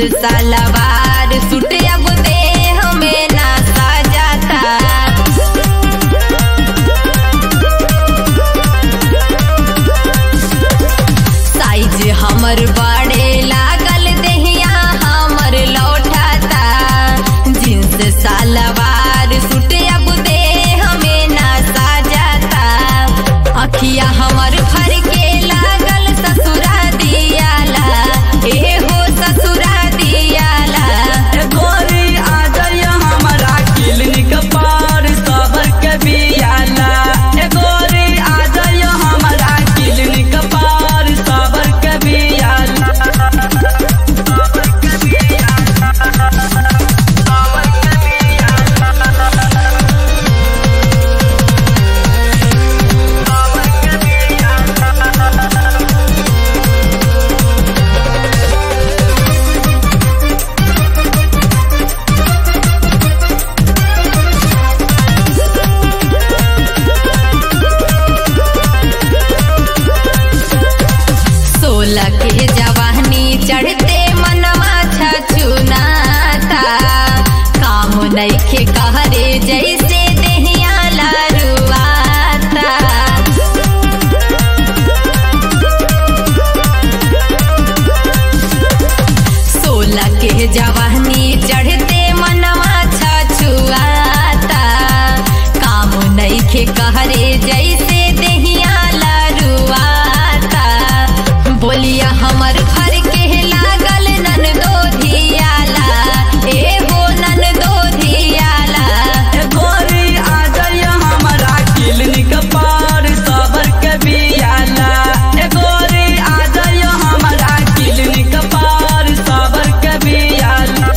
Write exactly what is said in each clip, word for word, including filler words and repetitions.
सलवार suit अब देह में ना सजाता। साइज हमर बड़े लागल देहिया हमर लौटाता। जींस सलवार सूट अब देह में ना सजाता। अखिया हमर फर के लागल ससुरा दियाला, ए हो ससुरा दियाला। गोरी आ जाइए हमारा क्लिनिक पर सबर के बियाला। ए गोरी आ जाइए हमारा क्लिनिक पर सबर के बियाला। सोलह के जवानी चढ़ते मनवा छछुनाता। काम नइखे कहरे जैसे देहिया लरुआता। सोलह के जवानी चढ़ते मनवा छछुआता। काम नइखे कहरे जैसे देहिया लरुआता। बोलिया हमर फर के लागल नन दो धियाला, ए हो नन दो धियाला। गोरी आ जाइए हमारा क्लिनिक पर सबर के बियाला। ए गोरी आ जाइए हमारा क्लिनिक पर सबर के बियाला।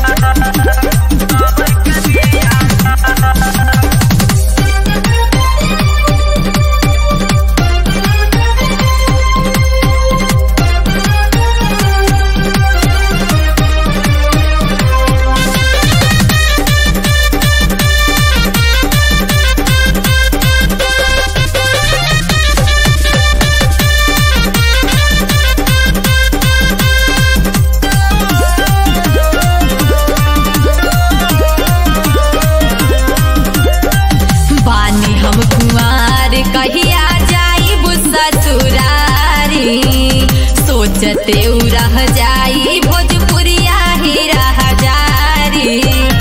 बानी हम कुंवार कहिया जाइब ससुरारी। सोचते उ रह जाई भोजपुरिया ही रह जारी।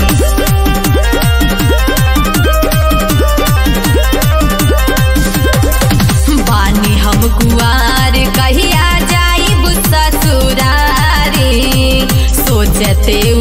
बानी हम कुंवार कहिया जाइब ससुरारी। सोचते